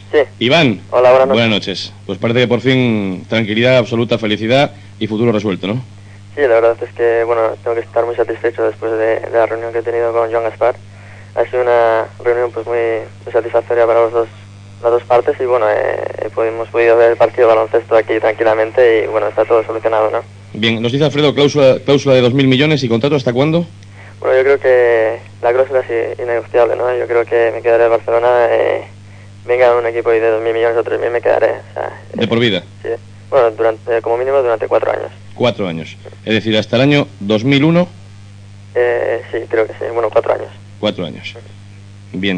Sí. Iván. Hola, buenas noches. Buenas noches. Pues parece que por fin tranquilidad, absoluta felicidad y futuro resuelto, ¿no? Sí, la verdad es que, bueno, tengo que estar muy satisfecho después de la reunión que he tenido con Joan Gaspar. Ha sido una reunión pues muy satisfactoria para las dos partes y, bueno, hemos podido ver el partido de baloncesto aquí tranquilamente y, bueno, está todo solucionado, ¿no? Bien, nos dice Alfredo cláusula de 2.000 millones y contrato ¿hasta cuándo? Bueno, yo creo que la cláusula es innegociable, ¿no? Yo creo que me quedaré en Barcelona, venga un equipo y de 2.000 millones o 3.000 me quedaré. O sea, ¿De por vida? Sí. Bueno, como mínimo durante 4 años. 4 años. Es decir, hasta el año 2001. Sí, creo que sí. Bueno, 4 años. 4 años. Bien.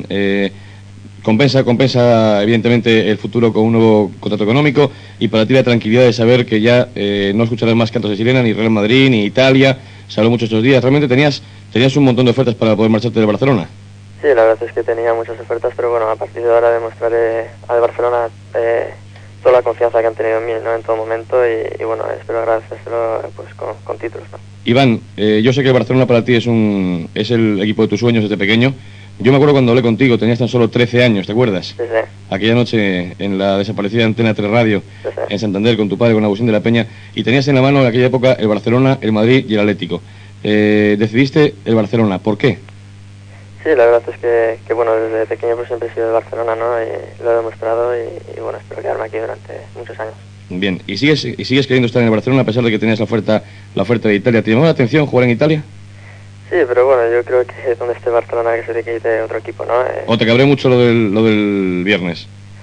Compensa evidentemente el futuro con un nuevo contrato económico y para ti la tranquilidad de saber que ya no escucharás más cantos de sirena, ni Real Madrid, ni Italia. Se habló mucho estos días. Realmente tenías un montón de ofertas para poder marcharte de Barcelona. Sí, la verdad es que tenía muchas ofertas, pero bueno, a partir de ahora demostraré al Barcelona toda la confianza que han tenido en mí, ¿no? En todo momento y bueno, espero agradecérselo pues con títulos, ¿no? Iván, yo sé que el Barcelona para ti es el equipo de tus sueños desde pequeño. Yo me acuerdo cuando hablé contigo, tenías tan solo 13 años, ¿te acuerdas? Sí, sí. Aquella noche en la desaparecida Antena 3 Radio, Sí, sí. en Santander, con tu padre, con Agustín de la Peña, y tenías en la mano en aquella época el Barcelona, el Madrid y el Atlético. Decidiste el Barcelona, ¿por qué? Sí, la verdad es que bueno, desde pequeño pues siempre he sido de Barcelona, ¿no? Y lo he demostrado y bueno, espero quedarme aquí durante muchos años. Bien, ¿y sigues queriendo estar en el Barcelona a pesar de que tenías la oferta de Italia? ¿Te llamó la atención jugar en Italia? Sí, pero bueno, yo creo que donde esté Barcelona que se le quite otro equipo, ¿no? ¿O te cabré mucho lo del viernes?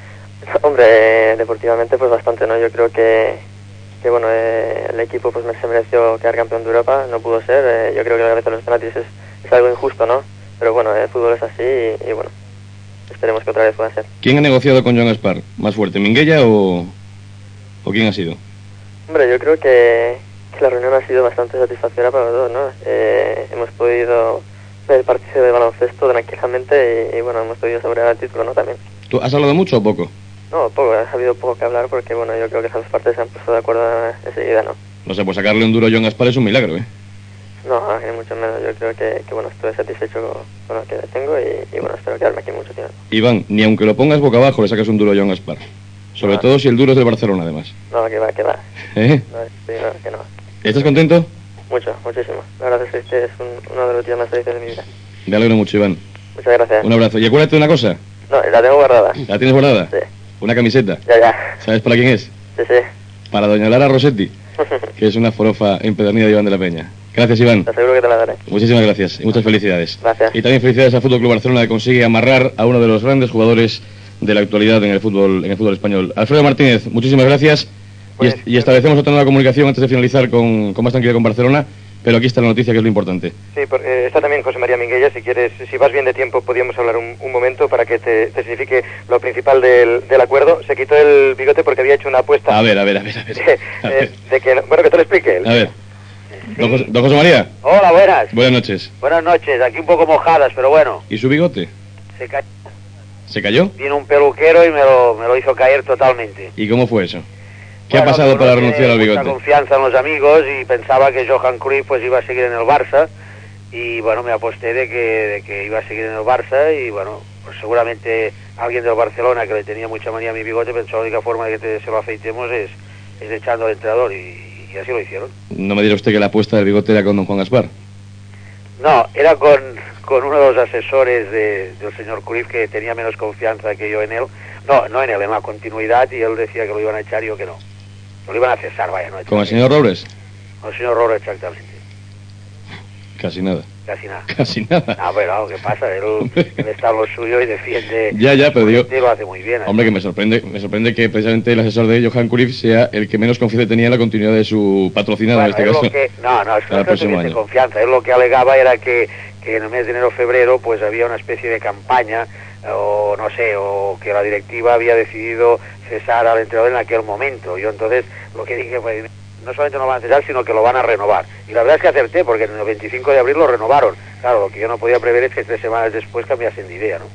Hombre, deportivamente pues bastante, ¿no? Yo creo que bueno, el equipo pues se mereció quedar campeón de Europa, no pudo ser. Yo creo que la cabeza de los penaltis es algo injusto, ¿no? Pero bueno, el fútbol es así y bueno, esperemos que otra vez pueda ser. ¿Quién ha negociado con Joan Gaspar? ¿Más fuerte, Minguella o quién ha sido? Hombre, yo creo que la reunión ha sido bastante satisfactoria para los dos, ¿no? Hemos podido ver el partido de baloncesto tranquilamente y bueno, hemos podido saborear el título, ¿no? También. ¿Tú has hablado mucho o poco? No, poco, ha habido poco que hablar porque bueno, yo creo que esas dos partes se han puesto de acuerdo enseguida, ¿no? No sé, pues sacarle un duro a Joan Gaspar es un milagro, ¿eh? No, ni mucho menos. Yo creo que bueno, estoy satisfecho con lo que tengo y bueno, espero quedarme aquí mucho tiempo. Iván, ni aunque lo pongas boca abajo le sacas un duro a Joan Gaspar. Sobre todo si el duro es del Barcelona, además. No, que va. ¿Eh? No, sí, no, que no. ¿Estás contento? Mucho, muchísimo. La verdad es que es uno de los días más felices de mi vida. Me alegro mucho, Iván. Muchas gracias. Un abrazo. Y acuérdate de una cosa. No, la tengo guardada. ¿La tienes guardada? Sí. Una camiseta. Ya. ¿Sabes para quién es? Sí. Para doña Lara Rossetti, que es una forofa empedernida de Iván de la Peña. Gracias, Iván. Te aseguro que te la daré. Muchísimas gracias y muchas felicidades. Gracias. Y también felicidades al Fútbol Club Barcelona, que consigue amarrar a uno de los grandes jugadores de la actualidad en el fútbol español. Alfredo Martínez, muchísimas gracias y establecemos otra nueva comunicación antes de finalizar con más tranquilidad con Barcelona, pero aquí está la noticia que es lo importante. Sí, está también José María Minguella, si quieres, si vas bien de tiempo podríamos hablar un momento para que te signifique lo principal del acuerdo. Se quitó el bigote porque había hecho una apuesta. A ver. De que, bueno, que te lo explique él. A ver. Sí. Don José María. Hola, buenas. Buenas noches. Buenas noches, aquí un poco mojadas, pero bueno. ¿Y su bigote? Se cayó. ¿Se cayó? Vino un peluquero y me lo hizo caer totalmente. ¿Y cómo fue eso? ¿Qué ha pasado para renunciar al bigote? Mucha confianza en los amigos y pensaba que Johan Cruyff pues iba a seguir en el Barça y bueno, me aposté de que iba a seguir en el Barça y bueno, pues seguramente alguien del Barcelona que le tenía mucha manía a mi bigote pensó la única forma de que se lo afeitemos es echando al entrenador y así lo hicieron. No me dirá usted que la apuesta del bigote era con don Juan Gaspar. No, era con uno de los asesores del señor Cruyff que tenía menos confianza que yo en él. No en él, en la continuidad, y él decía que lo iban a echar y yo que no. Lo iban a cesar, vaya, no. ¿Con el señor Robles? Con el señor Robles, exactamente. Casi nada. Casi nada. Ah, bueno, ¿qué pasa? Él está en lo suyo y defiende. Ya, pero digo. Lo hace muy bien. Hombre, que me sorprende que precisamente el asesor de Johan Cruyff sea el que menos confianza tenía en la continuidad de su patrocinado, bueno, en este caso. No, es que no tiene confianza. Él lo que alegaba era que en el mes de enero-febrero pues había una especie de campaña, o no sé, o que la directiva había decidido cesar al entrenador en aquel momento. Yo entonces lo que dije fue, no solamente no lo van a cesar, sino que lo van a renovar. Y la verdad es que acerté, porque en el 25 de abril lo renovaron. Claro, lo que yo no podía prever es que 3 semanas después cambiasen de idea, ¿no?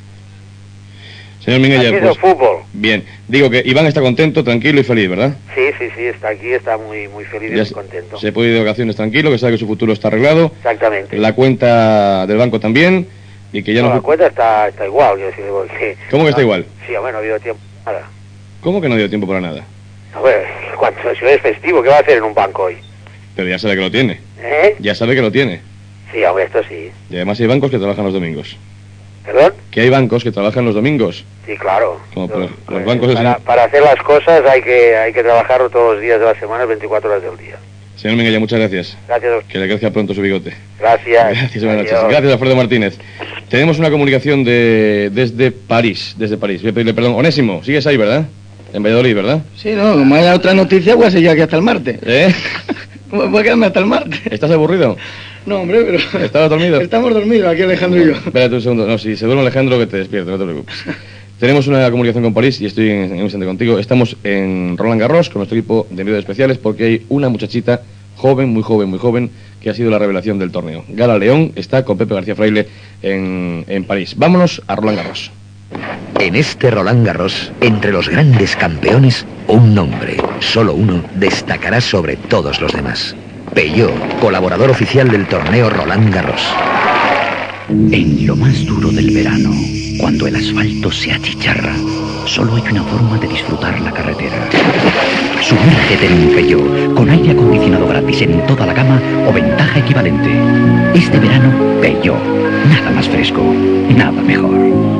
Señor Minguella, aquí es el fútbol. Bien, digo que Iván está contento, tranquilo y feliz, ¿verdad? Sí, está aquí, está muy feliz y muy contento. Se puede ir de vacaciones tranquilo, que sabe que su futuro está arreglado. Exactamente. La cuenta del banco también. Y que ya no... La cuenta está igual, quiero decir, porque... ¿Cómo que está igual? Sí, hombre, no ha habido tiempo para nada. ¿Cómo que no dio tiempo para nada? A ver, si hoy es festivo, ¿qué va a hacer en un banco hoy? Pero ya sabe que lo tiene. ¿Eh? Ya sabe que lo tiene. Sí, hombre, esto sí. Y además hay bancos que trabajan los domingos. ¿Perdón? Que hay bancos que trabajan los domingos. Sí, claro. Como los bancos... Para hacer las cosas hay que trabajar todos los días de la semana, 24 horas del día. Señor Minguella, muchas gracias. Gracias. Que le crezca pronto su bigote. Gracias. Gracias, buenas noches. Gracias, Alfredo Martínez. Tenemos una comunicación desde París. Voy a pedirle perdón. Onésimo, sigues ahí, ¿verdad? En Valladolid, ¿verdad? Sí, no, como haya otra noticia, voy a seguir aquí hasta el martes. ¿Eh? Voy a quedarme hasta el martes. ¿Estás aburrido? No, hombre, pero... ¿Estabas dormido? Estamos dormidos, aquí Alejandro y yo. Espérate un segundo. No, si se duerme Alejandro, que te despierte, no te preocupes. Tenemos una comunicación con París y estoy en un instante contigo. Estamos en Roland Garros con nuestro equipo de envíos especiales porque hay una muchachita muy joven, que ha sido la revelación del torneo. Gala León está con Pepe García Fraile en París. Vámonos a Roland Garros. En este Roland Garros, entre los grandes campeones, un nombre, solo uno, destacará sobre todos los demás. Peugeot, colaborador oficial del torneo Roland Garros. En lo más duro del verano, cuando el asfalto se achicharra, solo hay una forma de disfrutar la carretera. Sumérgete en un Peugeot, con aire acondicionado gratis en toda la gama o ventaja equivalente. Este verano, Peugeot. Nada más fresco, nada mejor.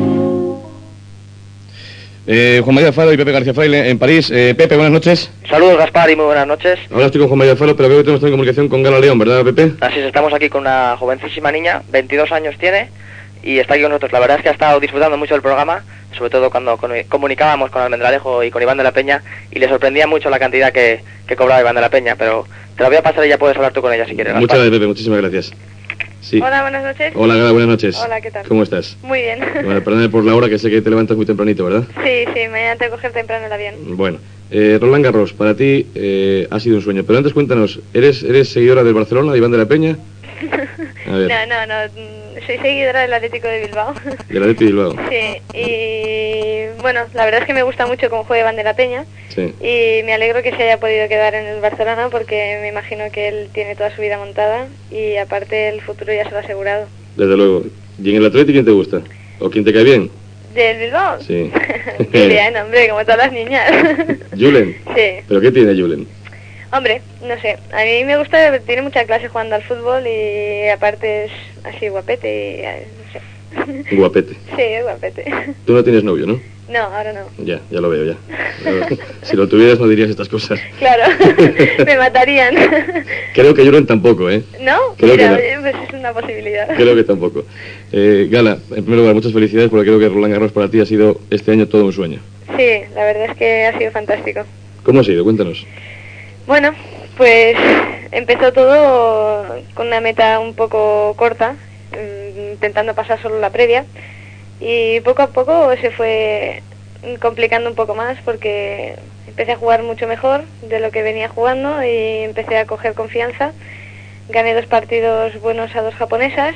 Juan María Alfaro y Pepe García Fraile en París. Pepe, buenas noches. Saludos, Gaspar, y muy buenas noches. Ahora estoy con Juan María Alfaro, pero veo que tenemos también comunicación con Gala León, ¿verdad, Pepe? Así es, estamos aquí con una jovencísima niña, 22 años tiene, y está aquí con nosotros. La verdad es que ha estado disfrutando mucho del programa, sobre todo cuando comunicábamos con Almendralejo y con Iván de la Peña, y le sorprendía mucho la cantidad que cobraba Iván de la Peña, pero te la voy a pasar y ya puedes hablar tú con ella si quieres, Gaspar. Muchas gracias, Pepe, muchísimas gracias. Sí. Hola, buenas noches. Hola, Gala, buenas noches. Hola, ¿qué tal? ¿Cómo estás? Muy bien. Bueno, perdóname por la hora, que sé que te levantas muy tempranito, ¿verdad? Sí, mañana tengo que coger temprano el avión. Bueno, Roland Garros, para ti ha sido un sueño. Pero antes cuéntanos, ¿eres seguidora del Barcelona, de Iván de la Peña? A ver. No, soy seguidora del Atlético de Bilbao. Del Atlético de Bilbao. Sí, y bueno, la verdad es que me gusta mucho cómo juega Iván de la Peña. Sí. Y me alegro que se haya podido quedar en el Barcelona porque me imagino que él tiene toda su vida montada y aparte el futuro ya se lo ha asegurado. Desde luego. ¿Y en el Atlético quién te gusta? ¿O quién te cae bien? ¿Del Bilbao? Sí. Bien, hombre, como todas las niñas. ¿Julen? Sí. ¿Pero qué tiene Julen? Hombre, no sé, a mí me gusta, tiene mucha clase jugando al fútbol y aparte es así guapete y no sé. Guapete. Sí, es guapete. Tú no tienes novio, ¿no? No, ahora no. Ya lo veo, ya. Si lo tuvieras no dirías estas cosas. Claro, me matarían. Creo que Julen tampoco, ¿eh? ¿No? Creo Mira, que no. pues es una posibilidad. Creo que tampoco. Gala, en primer lugar, muchas felicidades porque creo que Roland Garros para ti ha sido este año todo un sueño. Sí, la verdad es que ha sido fantástico. ¿Cómo ha sido? Cuéntanos. Bueno, pues empezó todo con una meta un poco corta, intentando pasar solo la previa, y poco a poco se fue complicando un poco más porque empecé a jugar mucho mejor de lo que venía jugando y empecé a coger confianza. Gané 2 partidos buenos a 2 japonesas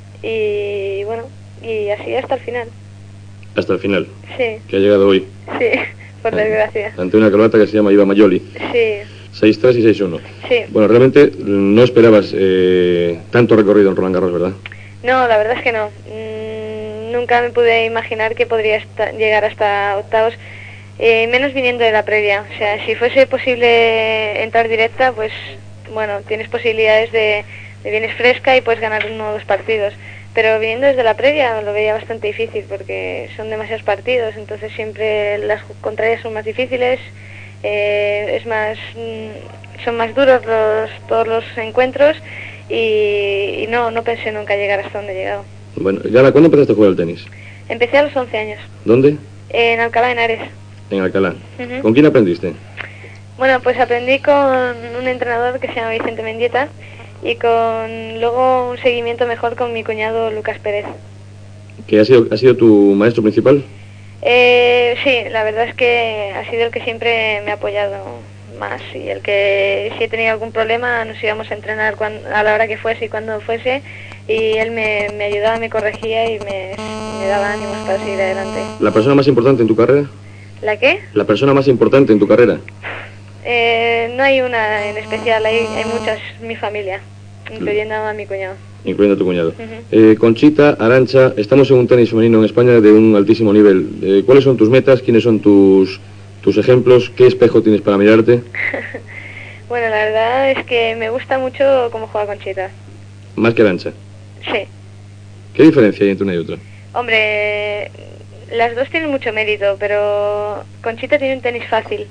y bueno, y así hasta el final. Hasta el final. Sí. Que ha llegado hoy. Sí, por desgracia. Ante una croata que se llama Iva Majoli. Sí. 6-3 y 6-1. Sí. Bueno, realmente no esperabas tanto recorrido en Roland Garros, ¿verdad? No, la verdad es que no. Nunca me pude imaginar que podría llegar hasta octavos, menos viniendo de la previa. O sea, si fuese posible entrar directa, pues bueno, tienes posibilidades de vienes fresca y puedes ganar 1 o 2 partidos. Pero viniendo desde la previa lo veía bastante difícil porque son demasiados partidos, entonces siempre las contrarias son más difíciles. Son más duros todos los encuentros y no pensé nunca llegar hasta donde he llegado. Bueno, Gala, ¿cuándo empezaste a jugar al tenis? Empecé a los 11 años. ¿Dónde? En Alcalá de Henares. En Alcalá. ¿Con quién aprendiste? Bueno, pues aprendí con un entrenador que se llama Vicente Mendieta y con luego un seguimiento mejor con mi cuñado Lucas Pérez. ¿Que ha sido tu maestro principal? Sí, la verdad es que ha sido el que siempre me ha apoyado más y el que si he tenido algún problema nos íbamos a entrenar a la hora que fuese y cuando fuese y él me ayudaba, me corregía y me daba ánimos para seguir adelante. ¿La persona más importante en tu carrera? ¿La qué? ¿La persona más importante en tu carrera? No hay una en especial, hay muchas, mi familia, incluyendo a mi cuñado. incluyendo a tu cuñado. Conchita, Arantxa, estamos en un tenis femenino en España de un altísimo nivel. ¿Cuáles son tus metas? ¿Quiénes son tus ejemplos? ¿Qué espejo tienes para mirarte? Bueno, la verdad es que me gusta mucho cómo juega Conchita. ¿Más que Arantxa? Sí. ¿Qué diferencia hay entre una y otra? Hombre, las dos tienen mucho mérito, pero Conchita tiene un tenis fácil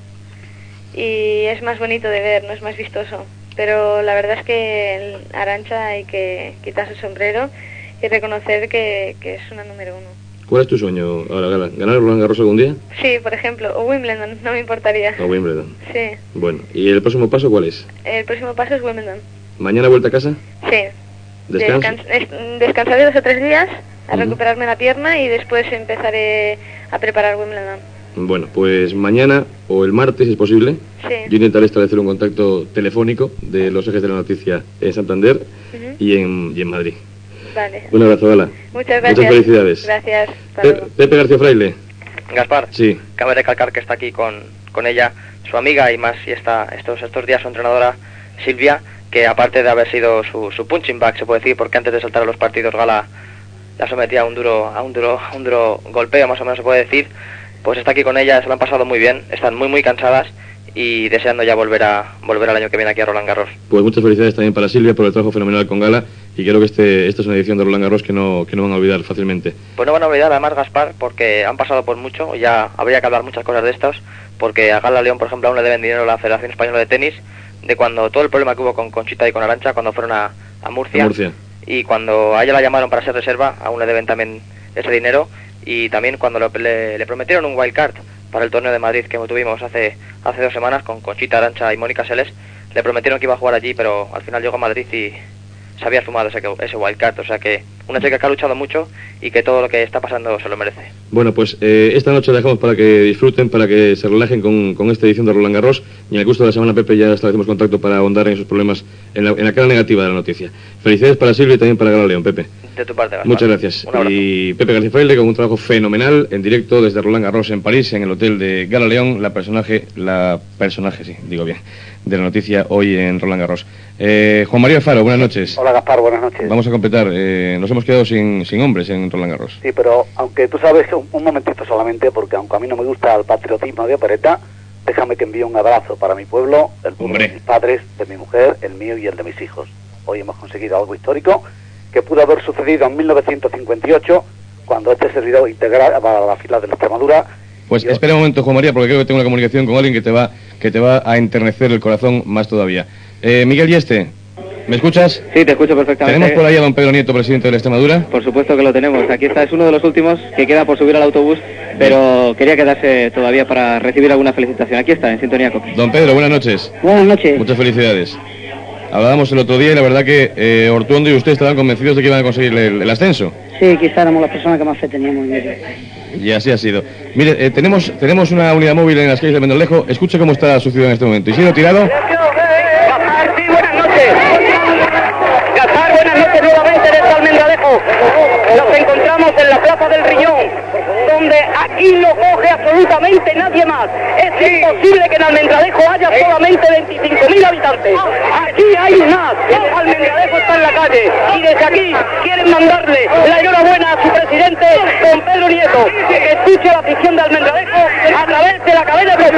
y es más bonito de ver, no es más vistoso. Pero la verdad es que Arantxa hay que quitarse el sombrero y reconocer que es una número uno. ¿Cuál es tu sueño ahora, Gala? ¿Ganar Roland Garros algún día? Sí, por ejemplo, o Wimbledon, no me importaría. O Wimbledon. Sí. Bueno, ¿y el próximo paso cuál es? El próximo paso es Wimbledon. ¿Mañana vuelta a casa? Sí. Descansaré 2 o 3 días a recuperarme la pierna y después empezaré a preparar Wimbledon. Bueno, pues mañana o el martes, si es posible, yo intentaré establecer un contacto telefónico de los ejes de la noticia en Santander y en Madrid. Vale. Un abrazo, Gala. Muchas gracias. Muchas felicidades. Gracias. Pepe García Fraile. Gaspar. Sí. Cabe recalcar que está aquí con ella, su amiga y más, y estos días su entrenadora, Silvia, que aparte de haber sido su punching bag, se puede decir, porque antes de saltar a los partidos Gala la sometía a un duro golpeo, más o menos se puede decir, pues está aquí con ella, se lo han pasado muy bien, están muy cansadas y deseando ya volver al año que viene aquí a Roland Garros. Pues muchas felicidades también para Silvia por el trabajo fenomenal con Gala, y creo que esta es una edición de Roland Garros que no van a olvidar fácilmente. Pues no van a olvidar además, Gaspar, porque han pasado por mucho, ya habría que hablar muchas cosas de estos, porque a Gala León, por ejemplo, aún le deben dinero a la Federación Española de Tenis, de cuando todo el problema que hubo con Conchita y con Arantxa, cuando fueron a Murcia, y cuando a ella la llamaron para ser reserva, aún le deben también ese dinero, y también cuando le prometieron un wildcard para el torneo de Madrid que tuvimos hace 2 semanas con Conchita, Arantxa y Mónica Seles, le prometieron que iba a jugar allí, pero al final llegó a Madrid y se había sumado ese wildcard, o sea que una chica que ha luchado mucho y que todo lo que está pasando se lo merece. Bueno, pues esta noche la dejamos para que disfruten, para que se relajen con esta edición de Roland Garros, y en el curso de la semana, Pepe, ya establecemos contacto para ahondar en esos problemas, en la cara negativa de la noticia. Felicidades para Silvia y también para Gala León, Pepe. De tu parte, Gaspar. Muchas gracias. Y Pepe García Fraile con un trabajo fenomenal en directo desde Roland Garros en París, en el hotel de Gala León, la personaje, sí, digo bien, de la noticia hoy en Roland Garros. Juan María Faro, buenas noches. Hola, Gaspar, buenas noches. Vamos a completar, nos hemos quedado sin hombres en Roland Garros. Sí, pero aunque tú sabes, un momentito solamente, porque aunque a mí no me gusta el patriotismo de opereta, déjame que envíe un abrazo para mi pueblo, el pueblo de mis padres, de mi mujer, el mío y el de mis hijos. Hoy hemos conseguido algo histórico que pudo haber sucedido en 1958, cuando este servidor integraba a la fila de la Extremadura. Pues espera un momento, Juan María, porque creo que tengo una comunicación con alguien que te va a enternecer el corazón más todavía. Miguel Yeste, ¿me escuchas? Sí, te escucho perfectamente. ¿Tenemos por ahí a don Pedro Nieto, presidente de la Extremadura? Por supuesto que lo tenemos. Aquí está, es uno de los últimos que queda por subir al autobús, pero quería quedarse todavía para recibir alguna felicitación. Aquí está, en Sintonía COPE. Don Pedro, buenas noches. Buenas noches. Muchas felicidades. Hablábamos el otro día y la verdad que Ortuondo y usted estaban convencidos de que iban a conseguir el ascenso. Sí, quizá éramos las personas que más fe teníamos en ello. Y así ha sido. Mire, tenemos una unidad móvil en las calles de Almendralejo. Escuche cómo está su ciudad en este momento. Isidro Tirado. Gaspar, sí, buenas noches. Gaspar, buenas noches nuevamente desde Almendralejo. Nos encontramos en la Plaza del Riñón, donde aquí no coge absolutamente nadie más. Es imposible que en Almendralejo haya solamente 25.000 habitantes. Aquí hay más. Almendralejo está en la calle y desde aquí quieren mandarle la enhorabuena a su presidente, don Pedro Nieto, que escuche la afición de Almendralejo a través de la cadena COPE.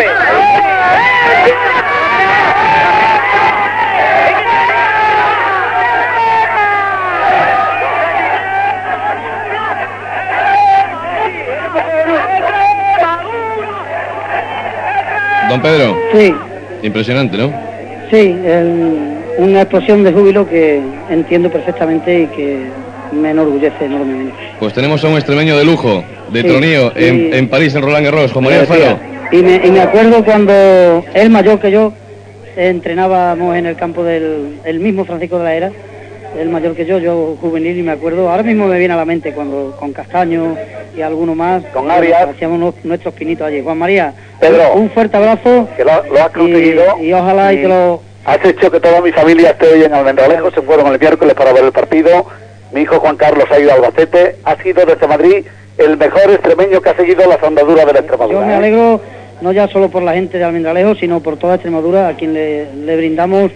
Don Pedro. Sí. Impresionante, ¿no? Sí, una explosión de júbilo que entiendo perfectamente y que me enorgullece enormemente. Pues tenemos a un extremeño de lujo, de tronío, en París, en Roland Garros, Juan María Faro. Y me acuerdo cuando él, mayor que yo, entrenábamos en el campo del mismo Francisco de la Era, él mayor que yo juvenil, y me acuerdo, ahora mismo me viene a la mente cuando con Castaño y alguno más, con Arias, hacíamos nuestros pinitos allí. Juan María, Pedro, un fuerte abrazo, que lo has conseguido, y ojalá y que lo... Has hecho que toda mi familia esté hoy en Almendralejo, se fueron el miércoles para ver el partido, mi hijo Juan Carlos ha ido a Albacete, ha sido desde Madrid el mejor extremeño que ha seguido las andaduras de la Extremadura. Yo me alegro, no ya solo por la gente de Almendralejo, sino por toda Extremadura, a quien le brindamos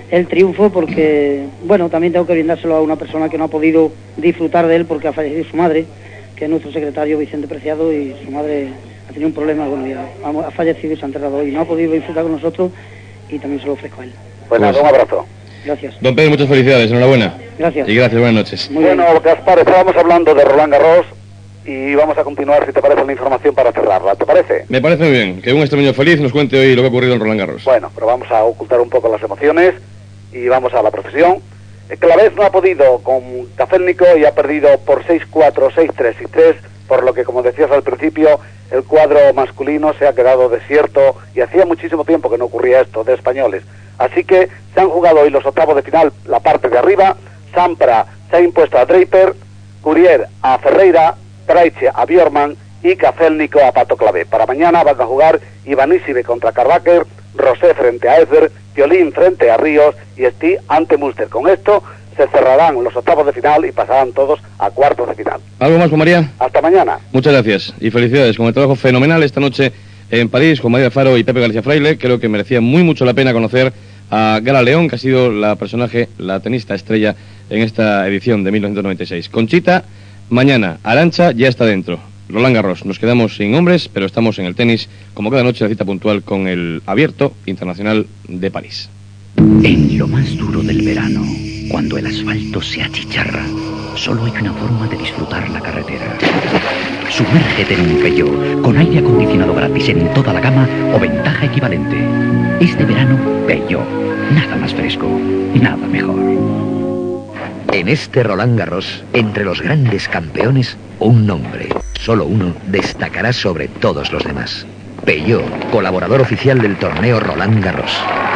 el triunfo, porque, bueno, también tengo que brindárselo a una persona que no ha podido disfrutar de él porque ha fallecido su madre, que es nuestro secretario Vicente Preciado, y su madre ha tenido un problema, bueno, ya ha fallecido y se ha enterrado hoy, no ha podido disfrutar con nosotros, y también se lo ofrezco a él. Pues nada, un abrazo. Gracias. Don Pedro, muchas felicidades, enhorabuena. Gracias. Y gracias, buenas noches. Muy bien. Bueno, Gaspar, estábamos hablando de Roland Garros y vamos a continuar, si te parece, la información para cerrarla. ¿Te parece? Me parece muy bien que un extremeño feliz nos cuente hoy lo que ha ocurrido en Roland Garros. Bueno, pero vamos a ocultar un poco las emociones y vamos a la profesión. Clavés no ha podido con Kafelnikov y ha perdido por 6-4, 6-3 y 3, por lo que, como decías al principio, el cuadro masculino se ha quedado desierto y hacía muchísimo tiempo que no ocurría esto de españoles. Así que se han jugado hoy los octavos de final, la parte de arriba. Sampra se ha impuesto a Draper, Courier a Ferreira, Krejci a Bjorkman y Kafelnikov a Pato Clavé. Para mañana van a jugar Ivanisevic contra Carbaker, Rosé frente a Esber, Piolín frente a Ríos y Stee ante Munster. Con esto se cerrarán los octavos de final y pasarán todos a cuartos de final. ¿Algo más, Juan María? Hasta mañana. Muchas gracias y felicidades con el trabajo fenomenal esta noche en París, Juan María Alfaro y Pepe García Fraile. Creo que merecía mucho la pena conocer a Gala León, que ha sido la tenista estrella en esta edición de 1996. Conchita, mañana, Arantxa ya está dentro. Roland Garros, nos quedamos sin hombres, pero estamos en el tenis, como cada noche, la cita puntual con el Abierto Internacional de París. En lo más duro del verano, cuando el asfalto se achicharra, solo hay una forma de disfrutar la carretera. Sumérgete en un Peugeot con aire acondicionado gratis en toda la gama o ventaja equivalente. Este verano, Peugeot. Nada más fresco, nada mejor. En este Roland Garros, entre los grandes campeones, un nombre, solo uno, destacará sobre todos los demás. Peugeot, colaborador oficial del torneo Roland Garros.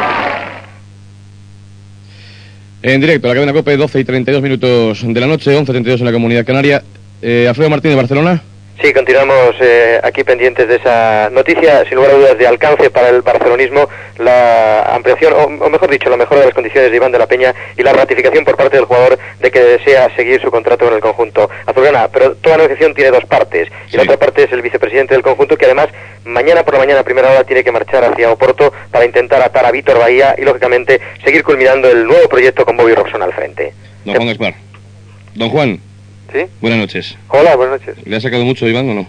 En directo, la cadena COPE, 12 y 32 minutos de la noche, 11:32 en la Comunidad Canaria. Alfredo Martín de Barcelona. Sí, continuamos aquí pendientes de esa noticia, sin lugar a dudas de alcance para el barcelonismo, la ampliación, o mejor dicho, la mejora de las condiciones de Iván de la Peña y la ratificación por parte del jugador de que desea seguir su contrato con el conjunto azulgrana. Pero toda negociación tiene dos partes, y la otra parte es el vicepresidente del conjunto, que además mañana por la mañana a primera hora tiene que marchar hacia Oporto para intentar atar a Vítor Bahía y lógicamente seguir culminando el nuevo proyecto con Bobby Robson al frente. Don Juan Gaspar. Don Juan. ¿Sí? Buenas noches. Hola, buenas noches. ¿Le ha sacado mucho Iván o no?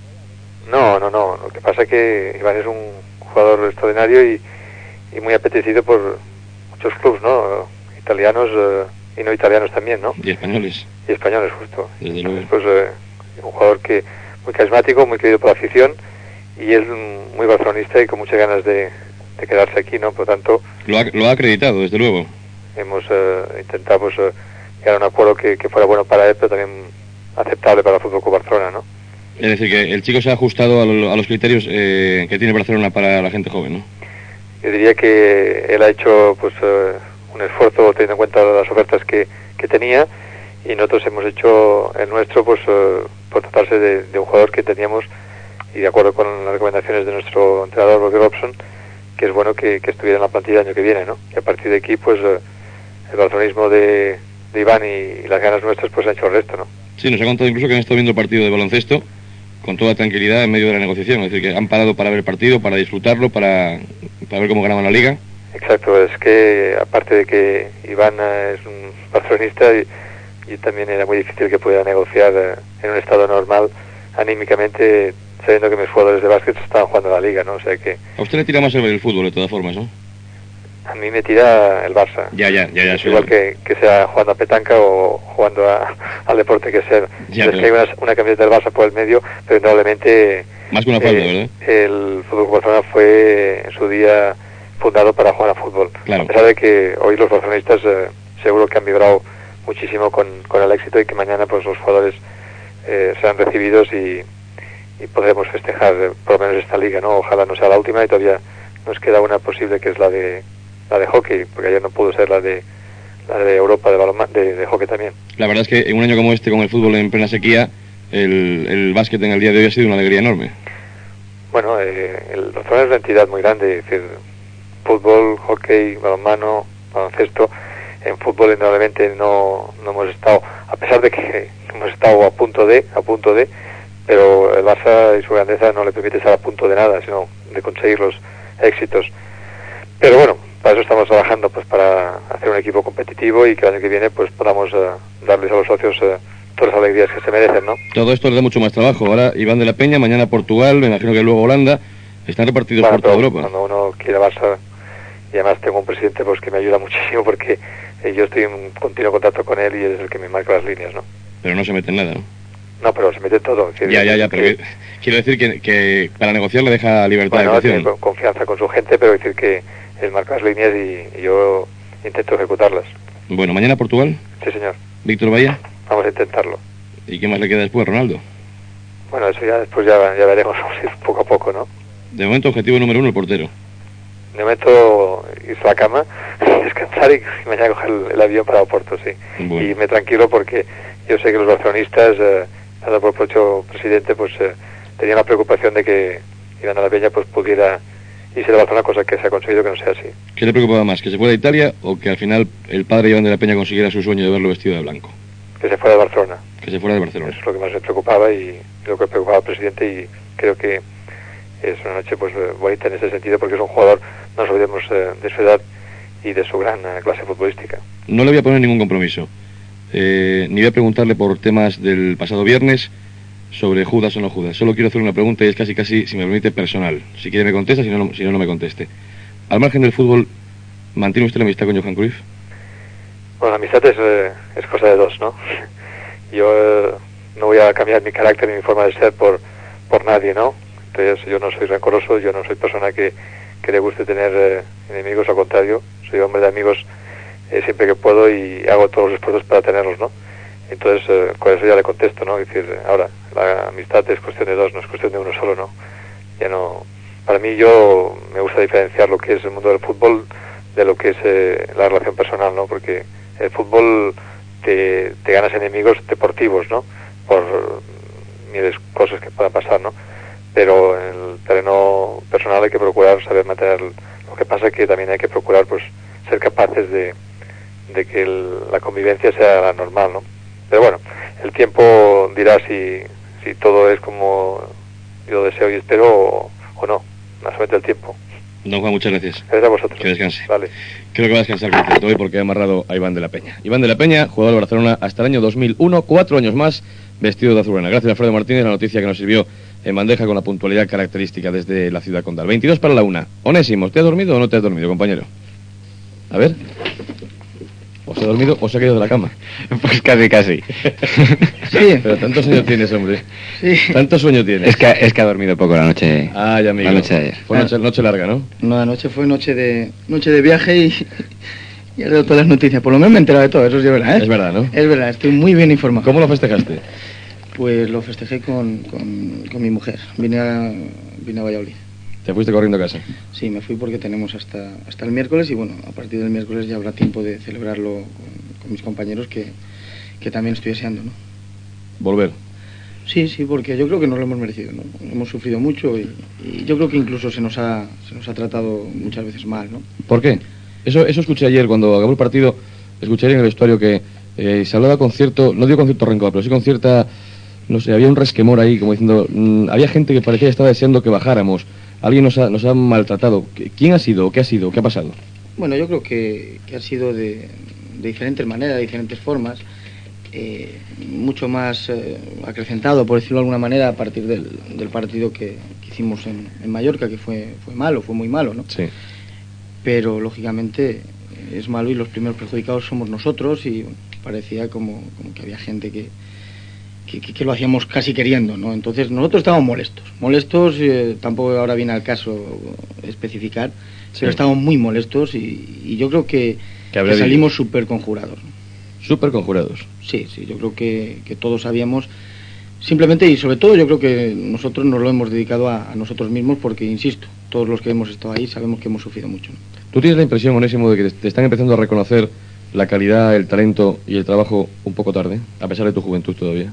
No. Lo que pasa es que Iván es un jugador extraordinario y muy apetecido por muchos clubes, ¿no? Italianos y no italianos también, ¿no? Y españoles. Y españoles, justo. Desde luego. Después, un jugador que muy carismático, muy querido por la afición y es muy barcelonista y con muchas ganas de quedarse aquí, ¿no? Por lo tanto... Lo ha acreditado, desde luego. Hemos intentado llegar a un acuerdo que fuera bueno para él, pero también aceptable para el Fútbol Club Barcelona, ¿no? Es decir, que el chico se ha ajustado a los criterios que tiene Barcelona para la gente joven, ¿no? Yo diría que él ha hecho pues un esfuerzo teniendo en cuenta las ofertas que tenía y nosotros hemos hecho el nuestro pues por tratarse de un jugador que teníamos y de acuerdo con las recomendaciones de nuestro entrenador Bobby Robson, que es bueno que estuviera en la plantilla el año que viene, ¿no? Y a partir de aquí pues el barcelonismo de Iván y las ganas nuestras pues han hecho el resto, ¿no? Sí, nos ha contado incluso que han estado viendo el partido de baloncesto con toda tranquilidad en medio de la negociación, es decir, que han parado para ver el partido, para disfrutarlo, para ver cómo ganaban la liga. Exacto, es que aparte de que Iván es un barcelonista y también era muy difícil que pudiera negociar en un estado normal, anímicamente, sabiendo que mis jugadores de básquet estaban jugando la liga, ¿no? O sea que... A usted le tira más el fútbol, de todas formas, ¿no? A mí me tira el Barça. Ya. Es igual que sea jugando a petanca o jugando al deporte que sea. Ya, que hay una camiseta del Barça por el medio, pero indudablemente... Más que una falta, ¿verdad? El Fútbol Barcelona fue en su día fundado para jugar a fútbol. Claro. A pesar de que hoy los barcelonistas seguro que han vibrado muchísimo con el éxito y que mañana pues los jugadores serán recibidos y podremos festejar por lo menos esta liga, ¿no? Ojalá no sea la última y todavía nos queda una posible que es la de hockey, porque ayer no pudo ser la de Europa de hockey también. La verdad es que en un año como este, con el fútbol en plena sequía, el básquet en el día de hoy ha sido una alegría enorme. Bueno, el Barcelona es una entidad muy grande, es decir, fútbol, hockey, balonmano, baloncesto. En fútbol indudablemente no hemos estado, a pesar de que hemos estado a punto de, pero el Barça y su grandeza no le permite estar a punto de nada, sino de conseguir los éxitos. Pero bueno, para eso estamos trabajando, pues para hacer un equipo competitivo y que el año que viene pues podamos darles a los socios todas las alegrías que se merecen, ¿no? Todo esto les da mucho más trabajo. Ahora Iván de la Peña, mañana Portugal, me imagino que luego Holanda. Están repartidos por toda Europa. Cuando uno quiere Barça, y además tengo un presidente pues que me ayuda muchísimo porque yo estoy en continuo contacto con él y él es el que me marca las líneas, ¿no? Pero no se mete en nada, ¿no? No, pero se mete en todo. Ya, pero quiero decir que para negociar le deja libertad de acción. Tiene confianza con su gente, pero decir que él marca las líneas y yo intento ejecutarlas. Bueno, ¿mañana Portugal? Sí, señor. ¿Víctor Bahía? Vamos a intentarlo. ¿Y qué más le queda después, Ronaldo? Bueno, eso ya después ya veremos, vamos a ir poco a poco, ¿no? De momento, objetivo número 1, el portero. De momento, irse a la cama, descansar y mañana coger el avión para Oporto, sí. Bueno. Y me tranquilo porque yo sé que los barcelonistas, dado por el propio presidente, pues tenían la preocupación de que Iván de la Peña pues pudiera irse de Barcelona, cosa que se ha conseguido que no sea así. ¿Qué le preocupaba más, que se fuera a Italia o que al final el padre Iván de la Peña consiguiera su sueño de verlo vestido de blanco? Que se fuera de Barcelona. Que se fuera de Barcelona. Eso es lo que más me preocupaba y lo que preocupaba al presidente, y creo que es una noche pues bonita en ese sentido porque es un jugador, no nos olvidemos de su edad y de su gran clase futbolística. No le voy a poner ningún compromiso, ni voy a preguntarle por temas del pasado viernes sobre Judas o no Judas. Solo quiero hacer una pregunta y es casi, si me permite, personal. Si quiere me contesta, si no, no me conteste. Al margen del fútbol, ¿mantiene usted la amistad con Johan Cruyff? Bueno, la amistad es cosa de dos, ¿no? Yo no voy a cambiar mi carácter ni mi forma de ser por nadie, ¿no? Entonces yo no soy rencoroso, yo no soy persona que le guste tener enemigos, al contrario, soy hombre de amigos siempre que puedo y hago todos los esfuerzos para tenerlos, ¿no? Entonces con eso ya le contesto, ¿no? Es decir, ahora, la amistad es cuestión de dos, no es cuestión de uno solo, ¿no? Ya no... Para mí yo me gusta diferenciar lo que es el mundo del fútbol de lo que es la relación personal, ¿no? Porque el fútbol te ganas enemigos deportivos, ¿no? Por miles de cosas que puedan pasar, ¿no? Pero en el terreno personal hay que procurar saber mantener. Lo que pasa es que también hay que procurar pues ser capaces de que la convivencia sea la normal, ¿no? Pero bueno, el tiempo dirá si todo es como yo deseo y espero o no, más solamente el tiempo. Don Juan, muchas gracias. Gracias a vosotros. Que descanse. Vale. Creo que va a descansar completo hoy porque ha amarrado a Iván de la Peña. Iván de la Peña, jugador de Barcelona hasta el año 2001, 4 años más, vestido de azulgrana. Gracias a Alfredo Martínez, la noticia que nos sirvió en bandeja con la puntualidad característica desde la ciudad condal. 22 para la 1. Onésimo, ¿te has dormido o no te has dormido, compañero? A ver. ¿O se ha dormido o se ha caído de la cama? Pues casi. Sí. Pero tanto sueño tienes, hombre. Sí. Tanto sueño tienes. Es que ha dormido poco la noche. Ah, ya, amigo. La noche de ayer. Fue noche larga, ¿no? No, anoche fue noche de viaje y he dado todas las noticias. Por lo menos me he enterado de todo, eso sí es verdad, ¿eh? Es verdad, ¿no? Es verdad, estoy muy bien informado. ¿Cómo lo festejaste? Pues lo festejé con mi mujer. Vine a Valladolid. ¿Te fuiste corriendo a casa? Sí, me fui porque tenemos hasta el miércoles y bueno, a partir del miércoles ya habrá tiempo de celebrarlo con mis compañeros que también estoy deseando, ¿no? ¿Volver? Sí, porque yo creo que nos lo hemos merecido, ¿no? Hemos sufrido mucho y yo creo que incluso se nos ha tratado muchas veces mal, ¿no? ¿Por qué? Eso escuché ayer cuando acabó el partido, escuché ayer en el vestuario que se hablaba con cierto, no digo con cierto rencor, pero sí con cierta, no sé, había un resquemor ahí, como diciendo, había gente que parecía que estaba deseando que bajáramos. Alguien nos ha maltratado. ¿Quién ha sido? ¿Qué ha sido? ¿Qué ha pasado? Bueno, yo creo que ha sido de diferentes maneras, de diferentes formas, mucho más acrecentado, por decirlo de alguna manera, a partir del partido que hicimos en Mallorca, que fue muy malo, ¿no? Sí. Pero, lógicamente, es malo y los primeros perjudicados somos nosotros y bueno, parecía como que había gente que lo hacíamos casi queriendo, ¿no? Entonces nosotros estábamos molestos, tampoco ahora viene al caso especificar, sí. Pero estábamos muy molestos y yo creo que salimos súper conjurados, ¿no? ¿Súper conjurados? Sí, yo creo que todos sabíamos, simplemente y sobre todo yo creo que nosotros nos lo hemos dedicado a nosotros mismos porque, insisto, todos los que hemos estado ahí sabemos que hemos sufrido mucho, ¿no? ¿Tú tienes la impresión, Onésimo, de que te están empezando a reconocer la calidad, el talento y el trabajo un poco tarde, a pesar de tu juventud todavía?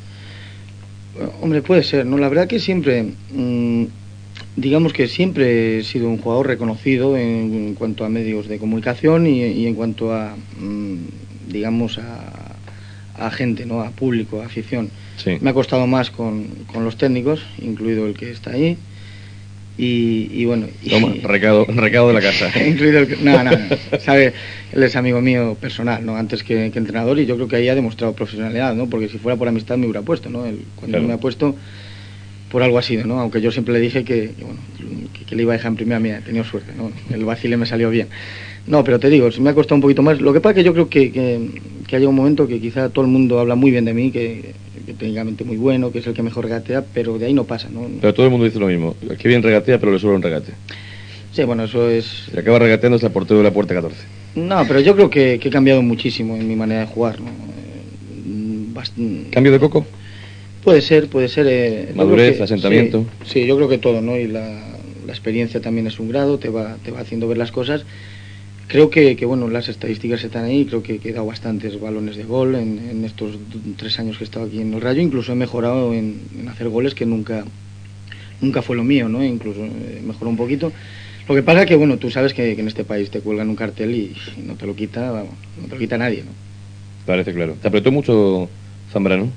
Hombre, puede ser, ¿no? La verdad que siempre, digamos que siempre he sido un jugador reconocido en cuanto a medios de comunicación y en cuanto a, digamos, a gente, ¿no? A público, a afición. Sí. Me ha costado más con los técnicos, incluido el que está ahí, Y bueno... Toma, recado de la casa. Incluido no, sabe, él es amigo mío personal, ¿no? Antes que entrenador, y yo creo que ahí ha demostrado profesionalidad, ¿no? Porque si fuera por amistad me hubiera puesto, ¿no? Cuando me ha puesto, por algo ha sido, ¿no? Aunque yo siempre le dije que le iba a dejar en primera, mía, he tenido suerte, ¿no? El vacile me salió bien. No, pero te digo, se me ha costado un poquito más. Lo que pasa es que yo creo que haya un momento que quizá todo el mundo habla muy bien de mí, que técnicamente muy bueno, que es el que mejor regatea, pero de ahí no pasa, ¿no? Pero todo el mundo dice lo mismo, que bien regatea, pero le sobra un regate. Sí, bueno, eso es... Se acaba regateando hasta el portero de la puerta 14. No, pero yo creo que he cambiado muchísimo en mi manera de jugar, ¿no? ¿Cambio de coco? Puede ser. Madurez, asentamiento. Sí, yo creo que todo, ¿no? Y la experiencia también es un grado, te va haciendo ver las cosas. Creo que bueno, las estadísticas están ahí, creo que he dado bastantes balones de gol en estos 3 años que he estado aquí en el Rayo, incluso he mejorado en hacer goles, que nunca fue lo mío, ¿no? Incluso mejoró un poquito. Lo que pasa es que, bueno, tú sabes que en este país te cuelgan un cartel y no te lo quita, vamos, no te lo quita nadie, ¿no? Parece claro. ¿Te apretó mucho Zambrano?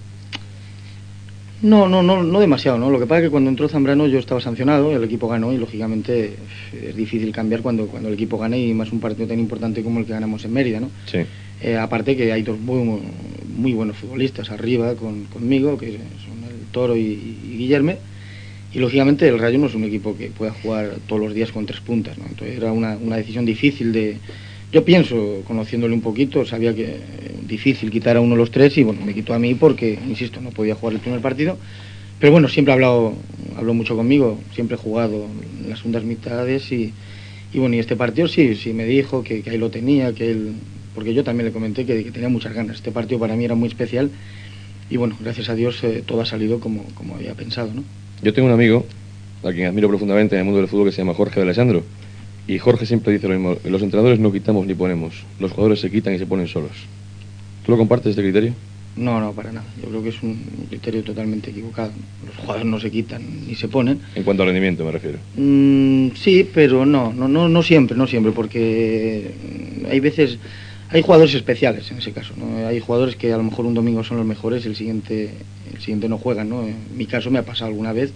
No demasiado, ¿no? Lo que pasa es que cuando entró Zambrano yo estaba sancionado, el equipo ganó y lógicamente es difícil cambiar cuando el equipo gana, y más un partido tan importante como el que ganamos en Mérida, ¿no? Sí. Aparte que hay dos muy buenos futbolistas arriba conmigo, que son el Toro y Guillerme, y lógicamente el Rayo no es un equipo que pueda jugar todos los días con 3 puntas, ¿no? Entonces era una decisión difícil de... Yo pienso, conociéndole un poquito, sabía que difícil quitar a uno de los 3 y bueno, me quitó a mí porque, insisto, no podía jugar el primer partido. Pero bueno, siempre habló mucho conmigo, siempre he jugado en las segundas mitades y bueno, y este partido sí me dijo que ahí lo tenía, porque yo también le comenté que tenía muchas ganas. Este partido para mí era muy especial y bueno, gracias a Dios todo ha salido como había pensado, ¿no? Yo tengo un amigo, a quien admiro profundamente en el mundo del fútbol, que se llama Jorge de Alessandro. Y Jorge siempre dice lo mismo: los entrenadores no quitamos ni ponemos, los jugadores se quitan y se ponen solos. ¿Tú lo compartes, este criterio? No, para nada. Yo creo que es un criterio totalmente equivocado. Los jugadores no se quitan ni se ponen. En cuanto al rendimiento me refiero. Sí, pero no siempre, porque hay veces... Hay jugadores especiales en ese caso, ¿no? Hay jugadores que a lo mejor un domingo son los mejores, el siguiente no juegan, ¿no? En mi caso me ha pasado alguna vez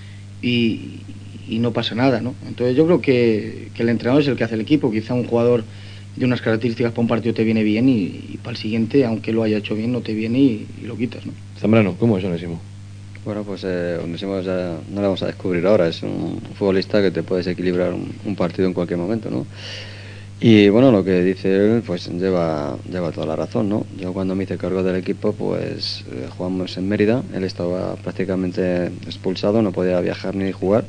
y no pasa nada, ¿no? Entonces yo creo que el entrenador es el que hace el equipo. Quizá un jugador de unas características para un partido te viene bien y para el siguiente, aunque lo haya hecho bien, no te viene y lo quitas, ¿no? Zambrano, ¿cómo es Onésimo? Bueno, pues Onésimo ya no lo vamos a descubrir ahora, es un futbolista que te puede desequilibrar un partido en cualquier momento, ¿no? Y bueno, lo que dice él pues lleva toda la razón, ¿no? Yo cuando me hice cargo del equipo pues jugamos en Mérida, él estaba prácticamente expulsado, no podía viajar ni jugar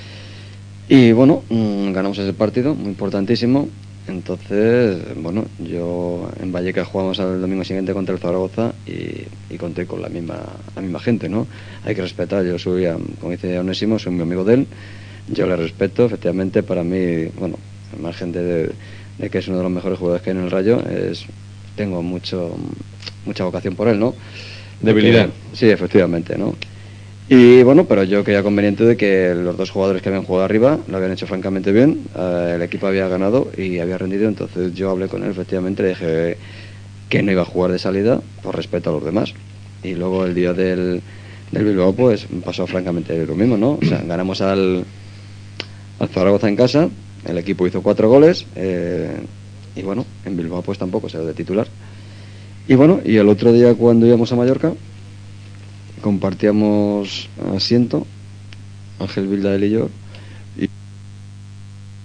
y bueno, ganamos ese partido, muy importantísimo. Entonces, bueno, yo en Vallecas jugamos el domingo siguiente contra el Zaragoza y conté con la misma gente, ¿no? Hay que respetar, yo soy, como dice Onésimo, soy muy amigo de él, yo le respeto, efectivamente, para mí, bueno, al margen de que es uno de los mejores jugadores que hay en el Rayo, tengo mucha vocación por él, ¿no? Debilidad. Sí, efectivamente, ¿no? Y bueno, pero yo creía conveniente de que los 2 jugadores que habían jugado arriba lo habían hecho francamente bien, el equipo había ganado y había rendido, entonces yo hablé con él, efectivamente, le dije que no iba a jugar de salida por respeto a los demás. Y luego el día del Bilbao pues pasó francamente lo mismo, ¿no? O sea, ganamos al Zaragoza en casa, el equipo hizo 4 goles y bueno, en Bilbao pues tampoco se de titular. Y bueno, y el otro día cuando íbamos a Mallorca compartíamos asiento Ángel Vilda, él y yo,